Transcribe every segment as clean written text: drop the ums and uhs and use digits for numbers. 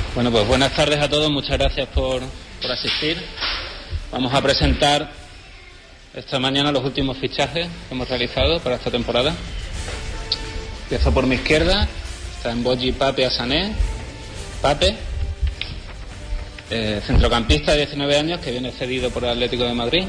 Bueno, pues buenas tardes a todos, muchas gracias por asistir. Vamos a presentar esta mañana los últimos fichajes que hemos realizado para esta temporada. Empiezo por mi izquierda, está en Boji Pape Asané. Pape, centrocampista de 19 años que viene cedido por el Atlético de Madrid.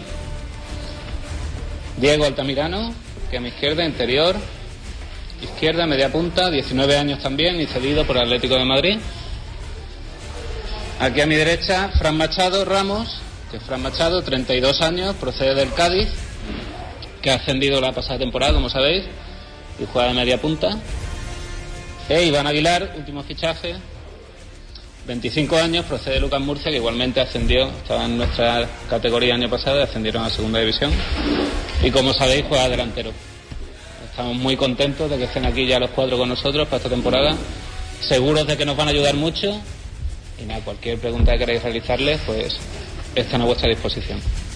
Diego Altamirano, que a mi izquierda, interior, izquierda, media punta, 19 años también y cedido por el Atlético de Madrid. Aquí a mi derecha, Fran Machado Ramos, que es Fran Machado, 32 años, procede del Cádiz, que ha ascendido la pasada temporada, como sabéis, y juega de media punta. E Iván Aguilar, último fichaje, 25 años, procede de Lucas Murcia, que igualmente ascendió, estaba en nuestra categoría el año pasado y ascendieron a segunda división. Y como sabéis, juega delantero. Estamos muy contentos de que estén aquí ya los cuatro con nosotros para esta temporada, seguros de que nos van a ayudar mucho. Y nada, cualquier pregunta que queráis realizarles, pues están a vuestra disposición.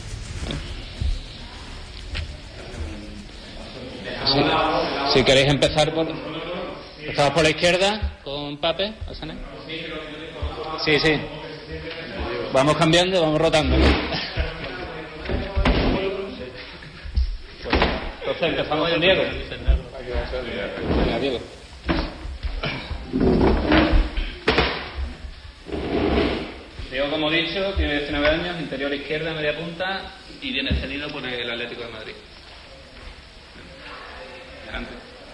Si queréis empezar por... ¿Estamos por la izquierda con Pape? Sí. Vamos cambiando, vamos rotando. Entonces empezamos con Diego. Venga, Diego. Diego, como he dicho, tiene 19 años, interior izquierda, media punta y viene cedido por el Atlético de Madrid. Adelante.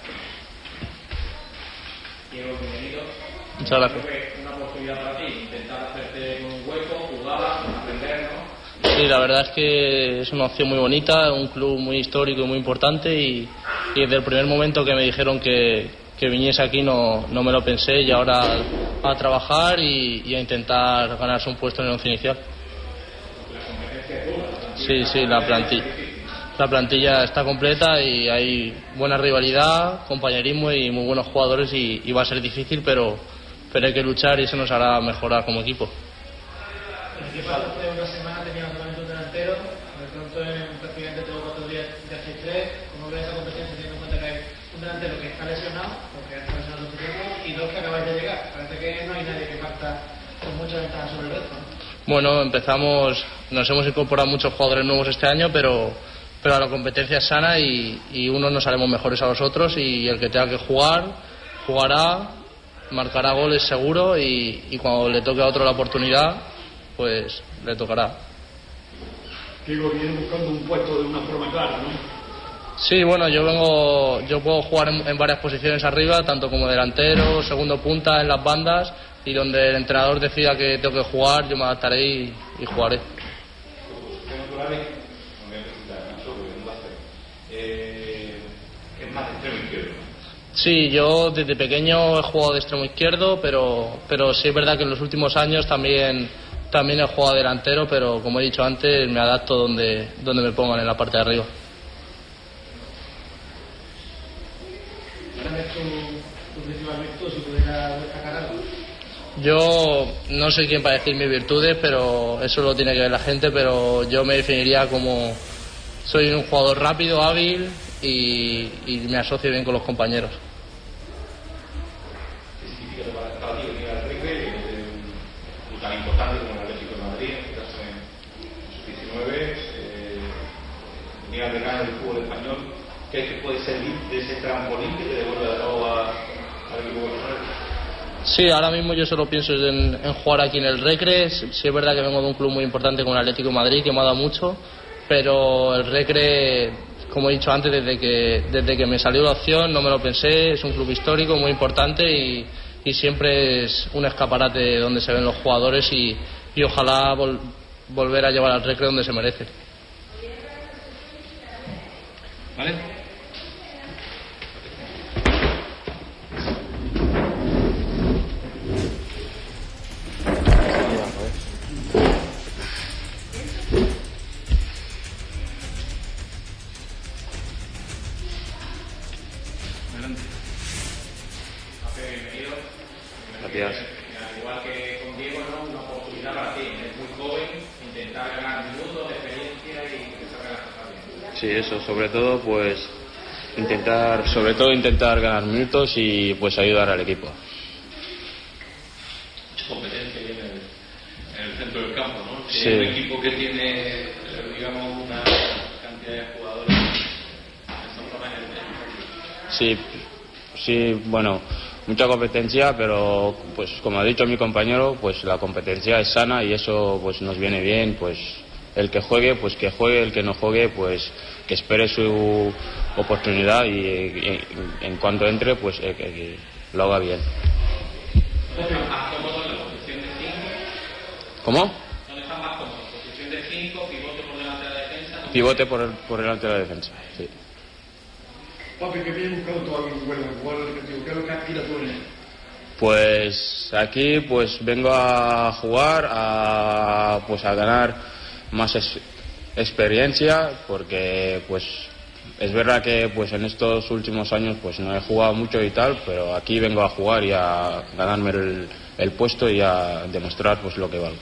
Diego, bienvenido. Muchas gracias. Una oportunidad para ti, intentar hacerte un hueco, jugar, aprender, ¿no? Sí, la verdad es que es una opción muy bonita, un club muy histórico y muy importante y desde el primer momento que me dijeron que viniese aquí no me lo pensé y ahora a trabajar y a intentar ganarse un puesto en el once inicial. Sí, la plantilla está completa y hay buena rivalidad, compañerismo y muy buenos jugadores y va a ser difícil, pero hay que luchar y eso nos hará mejorar como equipo. El equipo hace una semana tenía solamente un delantero, de pronto prácticamente tengo 4 días de H3. ¿Cómo ves esa competencia teniendo en cuenta que hay un delantero que está lesionado, porque está lesionado mucho tiempo, y dos que acabáis de llegar? Parece que no hay nadie que parta con mucha ventaja sobre el resto, ¿no? Bueno, nos hemos incorporado muchos jugadores nuevos este año, pero la competencia es sana y unos nos haremos mejores a los otros y el que tenga que jugar, jugará, marcará goles seguro y cuando le toque a otro la oportunidad, pues le tocará. Diego, viene buscando un puesto de una forma clara, ¿no? Sí, bueno, yo puedo jugar en varias posiciones arriba, tanto como delantero, segundo punta, en las bandas, y donde el entrenador decida que tengo que jugar, yo me adaptaré y jugaré. Es más extremo izquierdo. Sí, yo desde pequeño he jugado de extremo izquierdo, pero sí es verdad que en los últimos años también he jugado delantero, pero como he dicho antes, me adapto donde me pongan en la parte de arriba. ¿Cuál es tu principal virtud, si pudieras destacar algo? Yo no soy quien para decir mis virtudes, pero eso lo tiene que ver la gente, pero yo me definiría como soy un jugador rápido, hábil y me asocio bien con los compañeros. ¿Qué significa para ti venir al Recre, un club tan importante como el Atlético de Madrid, en este caso en sub-19, venir al decano del fútbol español? ¿Crees que puede servir de ese trampolín que te devuelve de nuevo al equipo de? Sí, ahora mismo yo solo pienso en jugar aquí en el Recre. Sí es verdad que vengo de un club muy importante como el Atlético de Madrid, que me ha dado mucho, pero el Recre, como he dicho antes, desde que me salió la opción no me lo pensé. Es un club histórico muy importante y siempre es un escaparate donde se ven los jugadores y ojalá volver a llevar al Recre donde se merece. ¿Vale? Gracias. Al igual que con Diego, ¿no? Una oportunidad para ti. Eres muy joven, intentar ganar minutos de experiencia y que salga las cosas bien. Sí, eso, sobre todo intentar ganar minutos y pues ayudar al equipo. Competencia. el centro del campo, ¿no? Si Sí. hay un equipo que tiene, digamos, una cantidad de jugadores en esta zona es el Sí, bueno, mucha competencia, pero pues como ha dicho mi compañero, pues la competencia es sana y eso pues nos viene bien, pues el que juegue, pues que juegue, el que no juegue, pues que espere su oportunidad y en cuanto entre, pues que lo haga bien. ¿Dónde están más cómodos en la posición de 5? ¿Cómo? ¿Dónde están más cómodos? ¿Posición de 5, pivote por delante de la defensa? Pivote por delante de la defensa, sí. Papi, ¿qué vienes buscando tú aquí en Huelva? ¿Cuál es el objetivo? ¿Qué es lo que aspira tú en él? Pues aquí pues vengo a jugar, a ganar más experiencia, porque pues es verdad que pues en estos últimos años pues no he jugado mucho y tal, pero aquí vengo a jugar y a ganarme el puesto y a demostrar pues lo que valgo.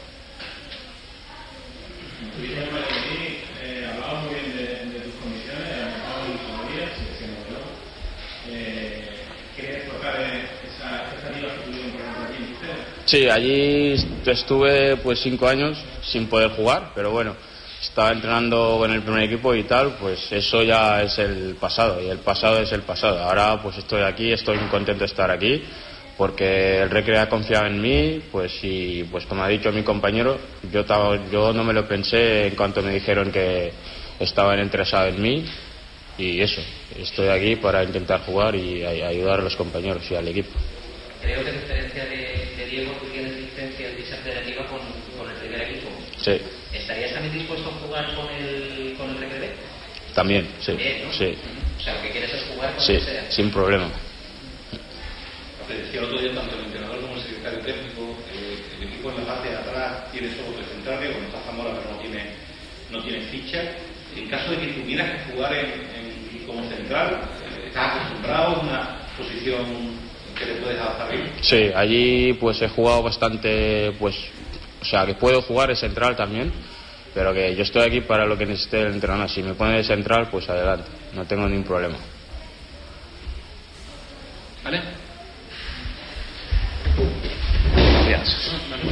Hablabas muy bien de tus condiciones, has en tus días, sigue siendo bueno. ¿Quieres tocar esa expectativa que tuvieron, por ejemplo, aquí en ustedes? Sí, allí estuve pues 5 años sin poder jugar, pero bueno, estaba entrenando con el primer equipo y tal, pues eso ya es el pasado y el pasado es el pasado. Ahora pues estoy aquí, estoy muy contento de estar aquí porque el Recre ha confiado en mí, pues y pues como ha dicho mi compañero, yo no me lo pensé en cuanto me dijeron que estaban interesados en mí y eso, estoy aquí para intentar jugar y ayudar a los compañeros y al equipo. Creo que a diferencia de Diego, tú tienes licencia en dicha federativa con el primer equipo. Sí, ¿Estarías también dispuesto a jugar con el Recre B? también, sí, Bien, ¿no? sí, O sea, lo que quieres es jugar con sí, el sea. sin problema. Te decía el otro día tanto el entrenador como el secretario técnico, el equipo en la parte de atrás tiene solo 3 centrales, cuando está Zamora pero no tiene ficha. En caso de que tuvieras que jugar como central, ¿estás acostumbrado a una posición que te puedes adaptar bien? Sí, allí pues he jugado bastante, pues, o sea, que puedo jugar de central también, pero que yo estoy aquí para lo que necesite el entrenador. Si me pone de central, pues adelante, no tengo ningún problema. ¿Vale? Gracias.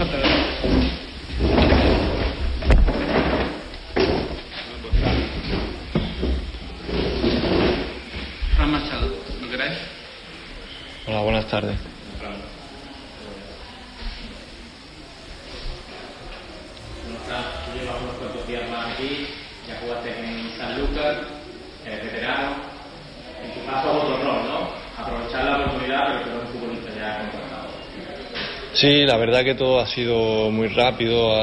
Fran Machado, ¿lo queráis? Hola, buenas tardes. Tú llevas unos cuantos días más aquí, ya jugaste en San Lucas, eres veterano. En tu caso es otro rol, ¿no? Aprovechar la oportunidad, pero que no es un futbolista ya contratado. Sí, la verdad que todo ha sido muy rápido,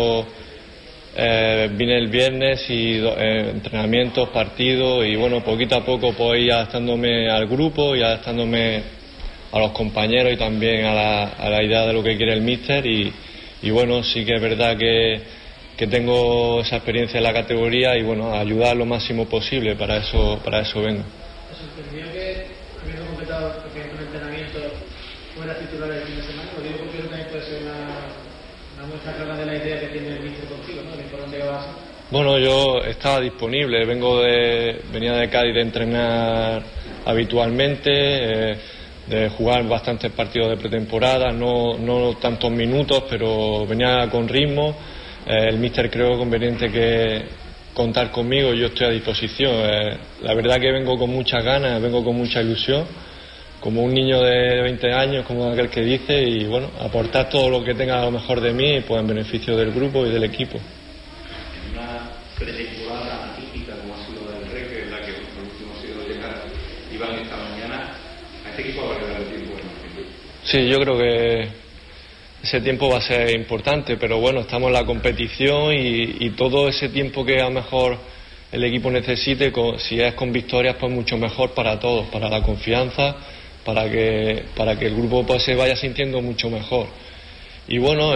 vine el viernes y entrenamientos, partidos y bueno, poquito a poco pues ir adaptándome al grupo y adaptándome a los compañeros y también a la idea de lo que quiere el míster y bueno, sí que es verdad que tengo esa experiencia en la categoría y bueno, ayudar lo máximo posible, para eso vengo. ¿Te sorprendió que, habiendo completado el entrenamiento, fueras titular el fin de semana? Lo digo porque eso también puede ser una muestra clara de la idea que tiene el míster contigo, ¿no? De por dónde vas. Bueno, yo estaba disponible, venía de Cádiz de entrenar habitualmente, de jugar bastantes partidos de pretemporada, no tantos minutos, pero venía con ritmo. El míster creo conveniente que contar conmigo, yo estoy a disposición. La verdad que vengo con muchas ganas, vengo con mucha ilusión, como un niño de 20 años, como aquel que dice, y bueno, aportar todo lo que tenga a lo mejor de mí, pues en beneficio del grupo y del equipo. En una pretemporada atípica como ha sido la del Recre, en la que por último ha sido llegar Iván esta mañana, a este equipo habrá que darle tiempo. Sí, yo creo que ese tiempo va a ser importante, pero bueno, estamos en la competición y todo ese tiempo que a lo mejor el equipo necesite, si es con victorias, pues mucho mejor para todos, para la confianza, para que el grupo pues se vaya sintiendo mucho mejor. Y bueno,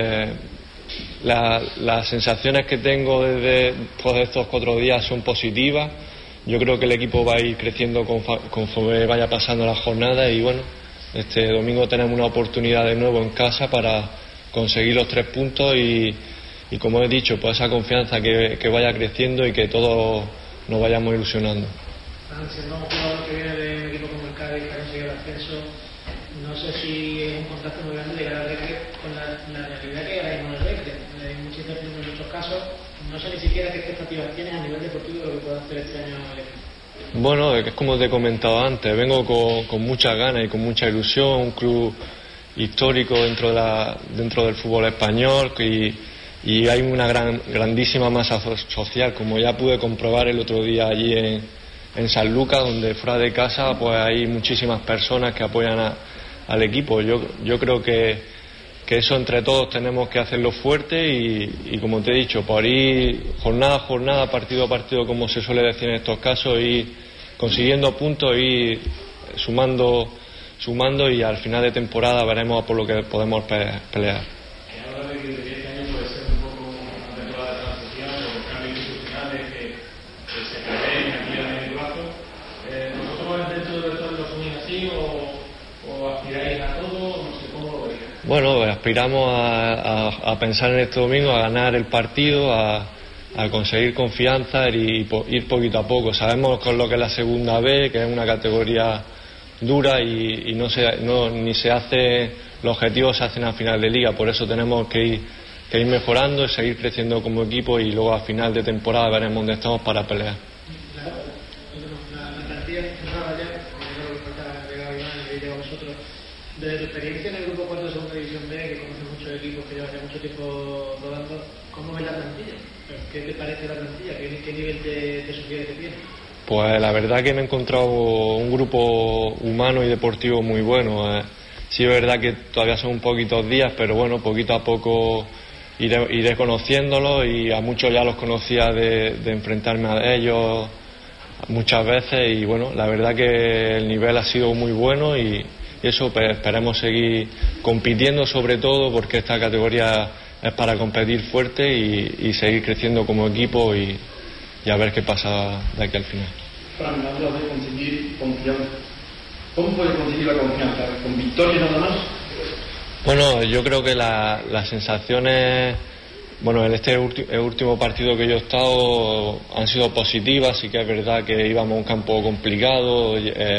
las sensaciones que tengo desde estos 4 días son positivas. Yo creo que el equipo va a ir creciendo conforme vaya pasando la jornada y bueno, este domingo tenemos una oportunidad de nuevo en casa para conseguir los 3 puntos y como he dicho, pues esa confianza que vaya creciendo y que todos nos vayamos ilusionando. Siendo un jugador que viene de un equipo como el Cádiz, que ha conseguido el ascenso, ¿no no sé si es un contraste muy grande de cara al Recre con la realidad que hay ahora mismo en el Recre. Hay mucha incertidumbre en muchos casos. No sé ni siquiera qué expectativas tienes a nivel deportivo de lo que pueda hacer este año el equipo. Bueno, es como te he comentado antes, vengo con muchas ganas y con mucha ilusión, un club histórico dentro del fútbol español y hay una grandísima masa social, como ya pude comprobar el otro día allí en San Lucas, donde fuera de casa pues hay muchísimas personas que apoyan al equipo. Yo creo que eso entre todos tenemos que hacerlo fuerte y como te he dicho, por ir jornada a jornada, partido a partido, como se suele decir en estos casos, ir consiguiendo puntos, ir sumando y al final de temporada veremos por lo que podemos pelear. Bueno, aspiramos a pensar en este domingo, a ganar el partido, a conseguir confianza y ir poquito a poco. Sabemos con lo que es la segunda B, que es una categoría dura y ni se hace, los objetivos se hacen a final de liga, por eso tenemos que ir mejorando y seguir creciendo como equipo y luego a final de temporada veremos dónde estamos para pelear. Desde tu experiencia en el grupo 4 de segunda división B, que conoces muchos equipos que llevan ya mucho tiempo rodando, ¿cómo ves la plantilla? ¿Qué te parece la plantilla? ¿Qué nivel te sugiere que tiene? Pues la verdad que me he encontrado un grupo humano y deportivo muy bueno. Sí es verdad que todavía son un poquitos días, pero bueno, poquito a poco iré conociéndolos y a muchos ya los conocía de enfrentarme a ellos muchas veces y bueno, la verdad que el nivel ha sido muy bueno y eso esperemos seguir compitiendo sobre todo porque esta categoría es para competir fuerte y seguir creciendo como equipo y a ver qué pasa de aquí al final. Fran, hablas de conseguir confianza. ¿Cómo puedes conseguir la confianza? ¿Con victorias nada más? Bueno, yo creo que las sensaciones, bueno, en este último partido que yo he estado han sido positivas, sí que es verdad que íbamos a un campo complicado,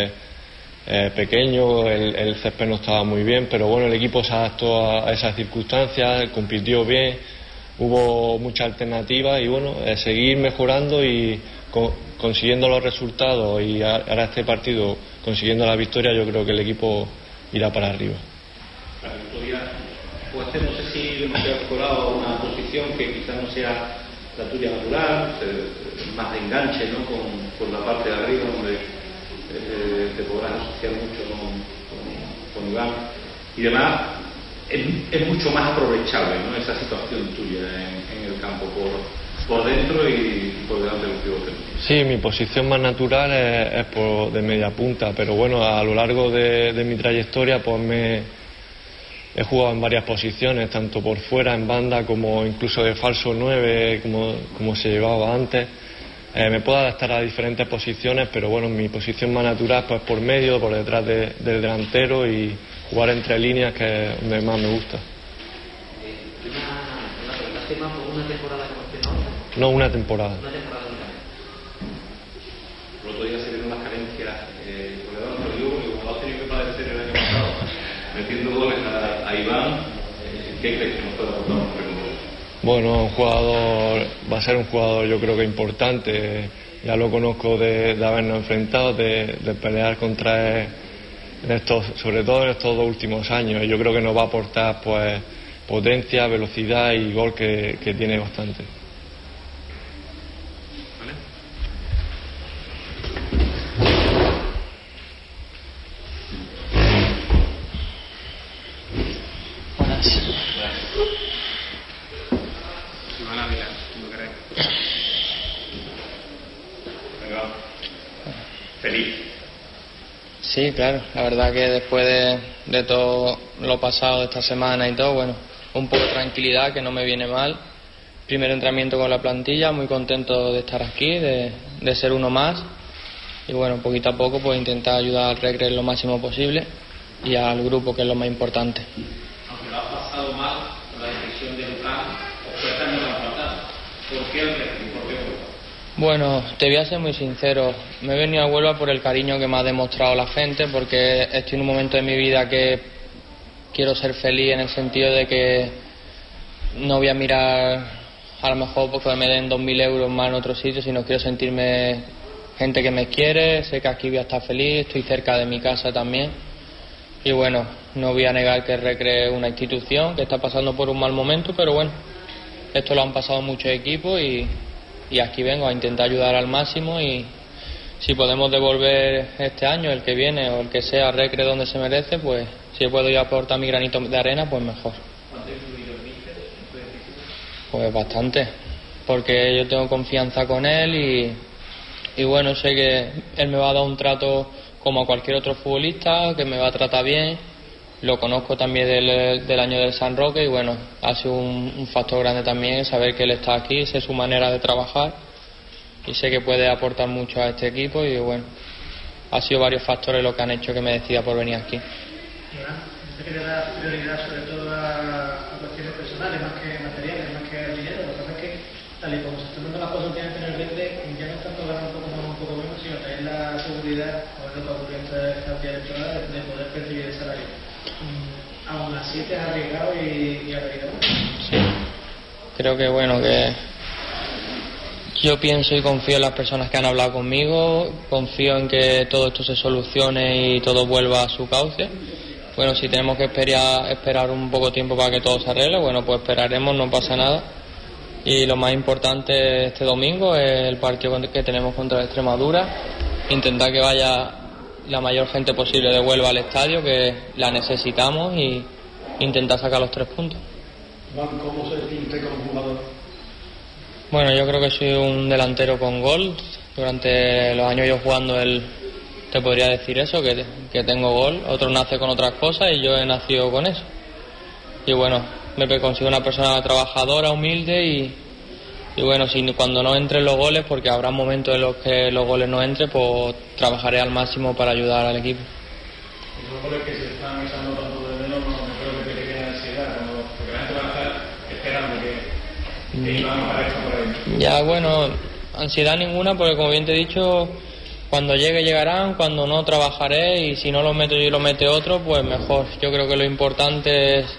pequeño, el césped no estaba muy bien, pero bueno, el equipo se adaptó a esas circunstancias, compitió bien, hubo muchas alternativas y bueno, seguir mejorando y consiguiendo los resultados y ahora este partido consiguiendo la victoria, yo creo que el equipo irá para arriba. La victoria, pues no sé si hemos incorporado una posición que quizás no sea la tuya natural, más de enganche, ¿no? con la parte de arriba donde te podrás asociar mucho con Iván y demás. Es mucho más aprovechable, ¿no? Esa situación tuya en el campo por dentro y por delante del pivote. Sí, mi posición más natural es por de media punta, pero bueno, a lo largo de mi trayectoria pues he jugado en varias posiciones, tanto por fuera, en banda, como incluso de falso 9, como se llevaba antes. Me puedo adaptar a diferentes posiciones, pero bueno, mi posición más natural pues por medio, por detrás del delantero y jugar entre líneas, que es donde más me gusta. ¿Una temporada como este? No, una temporada. Una temporada única. El otro día se vieron las carencias, lo digo porque como lo has tenido que padecer el año pasado, metiendo goles a Iván, ¿qué crees que nos puede aportar un recurso? Bueno, va a ser un jugador yo creo que importante, ya lo conozco de habernos enfrentado, de pelear contra él sobre todo en estos 2 últimos años. Yo creo que nos va a aportar pues potencia, velocidad y gol que tiene bastante. Feliz. Sí, claro, la verdad que después de todo lo pasado esta semana y todo, bueno, un poco de tranquilidad, que no me viene mal. Primer entrenamiento con la plantilla, muy contento de estar aquí, de ser uno más y bueno, poquito a poco pues intentar ayudar al Recre lo máximo posible y al grupo, que es lo más importante. Aunque lo has pasado mal con la decisión del plan, ¿por qué el Recre? ¿Por qué? Bueno, te voy a ser muy sincero, me he venido a Huelva por el cariño que me ha demostrado la gente, porque estoy en un momento de mi vida que quiero ser feliz, en el sentido de que no voy a mirar a lo mejor porque me den 2.000 euros más en otro sitio, sino quiero sentirme gente que me quiere, sé que aquí voy a estar feliz, estoy cerca de mi casa también, y bueno, no voy a negar que el Recre es una institución que está pasando por un mal momento, pero bueno, esto lo han pasado muchos equipos y aquí vengo a intentar ayudar al máximo, y si podemos devolver este año, el que viene o el que sea, Recre donde se merece, pues si puedo ir a aportar mi granito de arena, pues mejor. ¿Cuánto ha influido el míster en tu decisión? Pues bastante, porque yo tengo confianza con él y bueno, sé que él me va a dar un trato como a cualquier otro futbolista, que me va a tratar bien. Lo conozco también del año del San Roque y bueno, ha sido un factor grande también saber que él está aquí, sé su manera de trabajar y sé que puede aportar mucho a este equipo, y bueno, ha sido varios factores lo que han hecho que me decida por venir aquí. Usted quiere dar prioridad sobre todo a cuestiones personales más que materiales, más que al dinero. Lo que pasa es que tal y como se están dando las cosas últimamente en el Recre, ya no es tanto ganar un poco más, un poco menos, sino tener la seguridad, a ver lo que ocurrió esta temporada, de poder percibir el salario. Aún así te has arriesgado y arriesgado. Sí, creo que bueno, que yo pienso y confío en las personas que han hablado conmigo, confío en que todo esto se solucione y todo vuelva a su cauce. Bueno, si tenemos que esperar un poco tiempo para que todo se arregle, bueno, pues esperaremos, no pasa nada. Y lo más importante este domingo es el partido que tenemos contra la Extremadura, intentar que vaya la mayor gente posible de Huelva al estadio, que la necesitamos, y intentar sacar los 3 puntos. ¿Cómo se siente como jugador? Bueno, yo creo que soy un delantero con gol. Durante los años yo jugando, te podría decir eso, que tengo gol. Otro nace con otras cosas y yo he nacido con eso. Y bueno, me consigo una persona trabajadora, humilde y bueno, cuando no entren los goles, porque habrá momentos en los que los goles no entren, pues trabajaré al máximo para ayudar al equipo. Esos goles que se están echando tanto de menos, no creo que te quede ansiedad, porque la gente va a estar esperando que Iván aparezca por ahí. Ya, bueno, ansiedad ninguna, porque como bien te he dicho, cuando llegarán, cuando no trabajaré, y si no lo meto yo y lo mete otro, pues mejor. Yo creo que lo importante es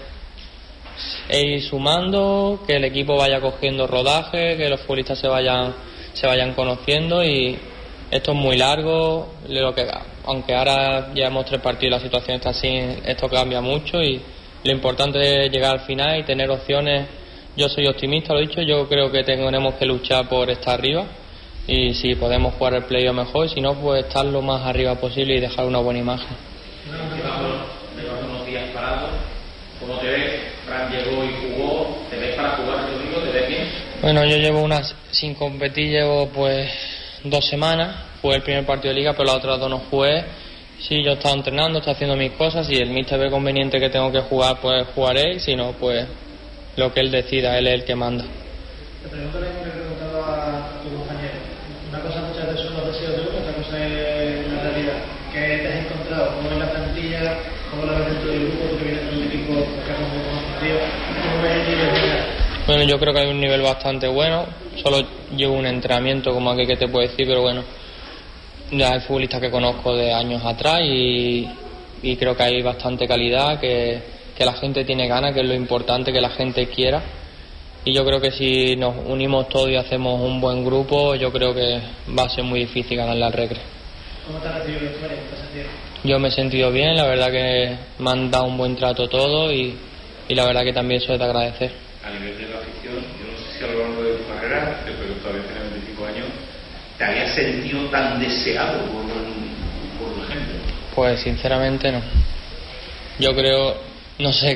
ir sumando, que el equipo vaya cogiendo rodaje, que los futbolistas se vayan conociendo, y esto es muy largo, aunque ahora llevamos 3 partidos y la situación está así, esto cambia mucho, y lo importante es llegar al final y tener opciones. Yo soy optimista, lo he dicho, yo creo que tenemos que luchar por estar arriba, y si podemos jugar el playoff mejor, y si no, pues estar lo más arriba posible y dejar una buena imagen. Llevamos unos días parados, ¿cómo te ves? Fran llegó y jugó, ¿te ves para jugar el domingo? ¿Te ves bien? Bueno, yo llevo sin competir, llevo pues 2 semanas, jugué el primer partido de liga, pero las otras 2 no jugué. Sí, yo he estado entrenando, estoy haciendo mis cosas, y el míster ve conveniente que tengo que jugar, pues jugaré, y si no, pues lo que él decida, él es el que manda. Te pregunto lo mismo que he preguntado a tu compañero. Una cosa muchas veces son los deseos de uno, otra cosa es la realidad. ¿Qué te has encontrado? ¿Cómo ves la plantilla? ¿Cómo la ves dentro del grupo? ¿Tú que vienes de un equipo que es un poco más frío? ¿Cómo ves el nivel general? Bueno, yo creo que hay un nivel bastante bueno. Solo llevo un entrenamiento como aquel que te puedo decir, pero bueno, ya hay futbolistas que conozco de años atrás, y creo que hay bastante calidad, que la gente tiene ganas, que es lo importante, que la gente quiera. Y yo creo que si nos unimos todos y hacemos un buen grupo, yo creo que va a ser muy difícil ganarle al Recre. ¿Cómo te has recibido la historia? ¿Cómo te has sentido? Yo me he sentido bien, la verdad que me han dado un buen trato todo, y la verdad que también eso es de agradecer. A nivel de la afición, yo no sé si a lo largo de tu carrera, desde que todavía tienes 25 años, ¿te habías sentido tan deseado por la gente? Pues sinceramente no. Yo creo, no sé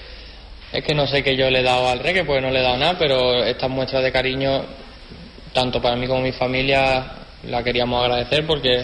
que yo le he dado al Recre, porque no le he dado nada, pero estas muestras de cariño, tanto para mí como mi familia, la queríamos agradecer, porque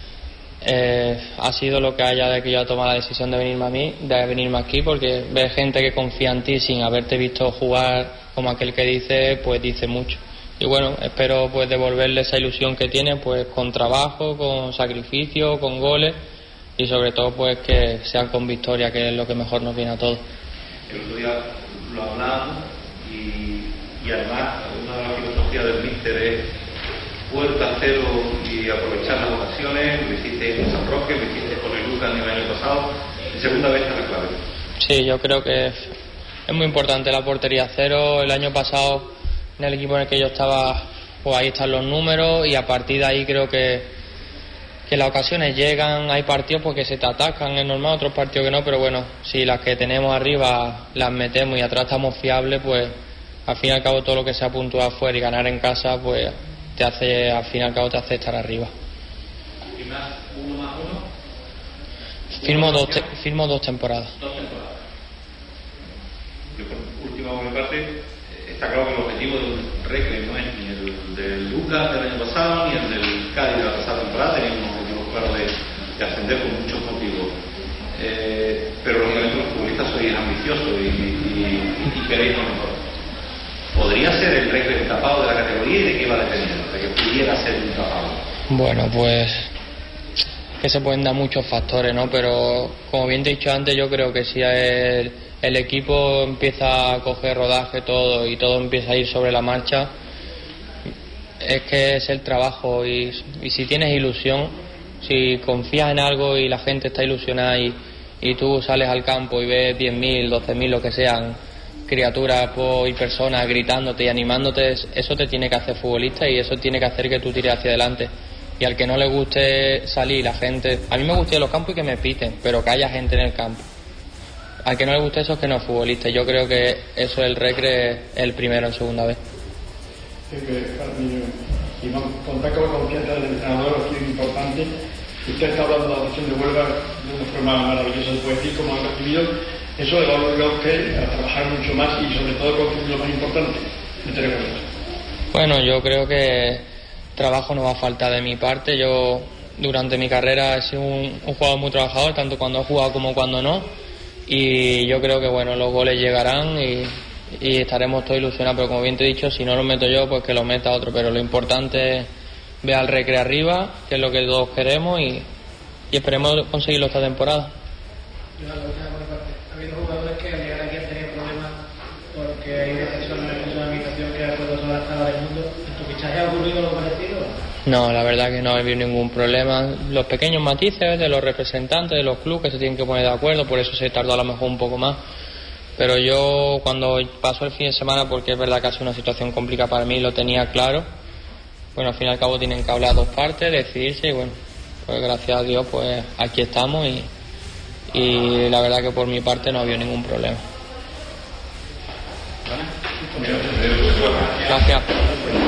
ha sido lo que haya de que yo haya tomado la decisión de venirme aquí, porque ver gente que confía en ti sin haberte visto jugar, como aquel que dice, pues dice mucho. Y bueno, espero pues devolverle esa ilusión que tiene, pues con trabajo, con sacrificio, con goles, y sobre todo pues que sean con victoria, que es lo que mejor nos viene a todos. El otro día lo hablábamos, y además una de las filosofías del míster es puerta cero y aprovechar las ocasiones. Lo hiciste en San Roque, lo hiciste con el Lucas el año pasado. Y segunda vez está la clave. Sí, yo creo que es muy importante la portería cero. El año pasado, en el equipo en el que yo estaba, pues ahí están los números, y a partir de ahí creo que las ocasiones llegan. Hay partidos porque se te atacan, es normal, otros partidos que no, pero bueno, si las que tenemos arriba las metemos y atrás estamos fiables, pues al fin y al cabo todo lo que sea puntuar afuera y ganar en casa, pues te hace, al fin y al cabo te hace estar arriba. ¿Y más uno más uno? Firmo 2 temporadas. 2 temporadas. Yo, por último, por mi parte, está claro que el objetivo del Recre no es ni el del Lucas del año pasado ni el del Cádiz de la pasada temporada. Teníamos un objetivo claro de ascender con muchos motivos. Pero lógicamente los futbolistas sois ambiciosos y queréis lo mejor. ¿Podría ser el Recre tapado de la categoría y de qué va a depender? De que pudiera ser un tapado. Bueno, pues que se pueden dar muchos factores, ¿no? Pero como bien te he dicho antes, yo creo que si el equipo empieza a coger rodaje todo y todo empieza a ir sobre la marcha, es que es el trabajo, y si tienes ilusión, si confías en algo y la gente está ilusionada y tú sales al campo y ves 10.000, 12.000, lo que sean, criaturas y personas gritándote y animándote, eso te tiene que hacer futbolista y eso tiene que hacer que tú tires hacia adelante. Y al que no le guste salir, la gente, a mí me gusta ir a los campos y que me piten, pero que haya gente en el campo. Al que no le guste eso es que no es futbolista. Yo creo que eso el Recre es el primero en segunda vez. Iván, contar con la confianza del entrenador es importante. Usted está hablando de la afición de Huelva de una forma maravillosa, se puede decir, como ha recibido. Eso le va a obligar a usted a trabajar mucho más y sobre todo con lo más importante, meter goles. Bueno, yo creo que trabajo no va a faltar de mi parte. Yo durante mi carrera he sido un jugador muy trabajador, tanto cuando he jugado como cuando no, y yo creo que bueno, los goles llegarán y estaremos todos ilusionados, pero como bien te he dicho, si no los meto yo, pues que los meta otro, pero lo importante es ver al Recre arriba, que es lo que todos queremos, y esperemos conseguirlo esta temporada. Ha habido jugadores que al llegar aquí han tenido problemas porque hay una persona en la habitación que ha puesto toda la sala del mundo. ¿En tu fichaje ha ocurrido algo parecido? No, la verdad que no ha habido ningún problema. Los pequeños matices de los representantes de los clubes que se tienen que poner de acuerdo, por eso se tardó a lo mejor un poco más. Pero yo cuando pasó el fin de semana, porque es verdad que ha sido una situación complicada para mí, lo tenía claro. Bueno, al fin y al cabo tienen que hablar dos partes, decidirse, y bueno, pues gracias a Dios pues aquí estamos y la verdad que por mi parte no ha habido ningún problema. Gracias.